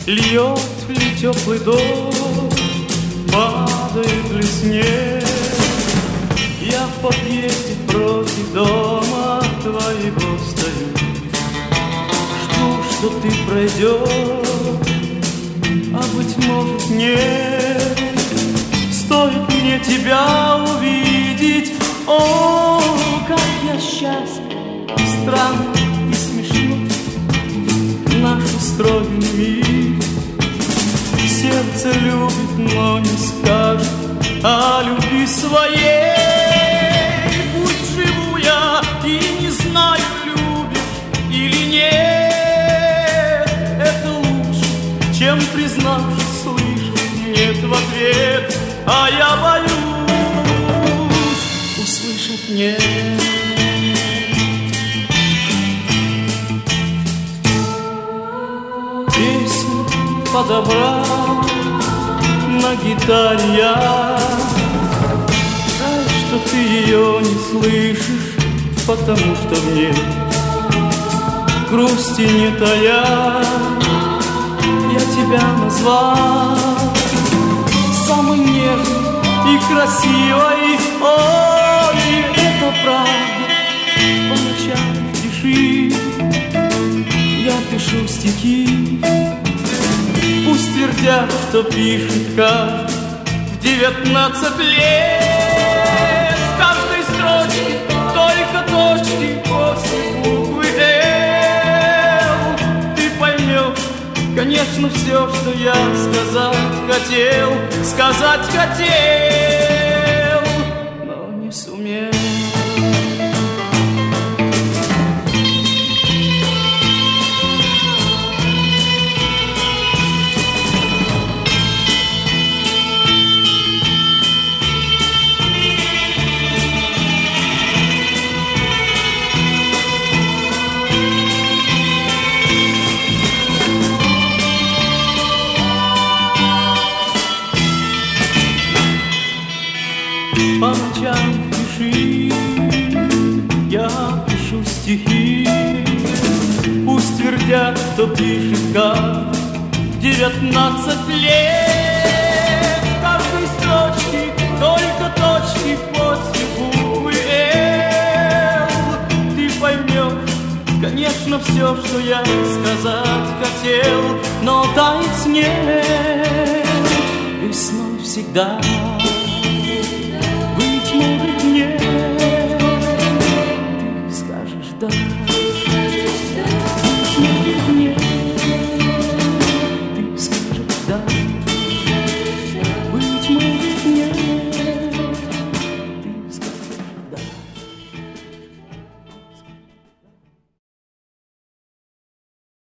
Льет ли теплый дождь, падает ли снег? Я в подъезде против дома твоего стою, жду, что ты пройдешь, а быть может нет. Стоит мне тебя увидеть, о, как я счастлив, странно и смешно, наш устроен мир. Сердце любит, но не скажет о любви своей. Пусть живу я и не знаю, любишь или нет. Это лучше, чем признавшись, слышать нет в ответ. А я боюсь услышать нет. Песню подобрал на гитаре я. Жаль, что ты ее не слышишь, потому что в ней грусти не тая. Я тебя назвал самой нежной и красивой. Ой, это правда, по ночам пиши. Я пишу стихи, пусть твердят, что пишет каждый в 19 лет. В каждой строчке только точки после буквы «Л». Ты поймешь, конечно, все, что я сказать хотел, но не сумел. По ночам пиши, я пишу стихи, пусть твердят, кто пишет как 19 лет. В каждой строчке только точки после буквы «Л». Ты поймешь, конечно, все, что я сказать хотел, но тает снег весной всегда.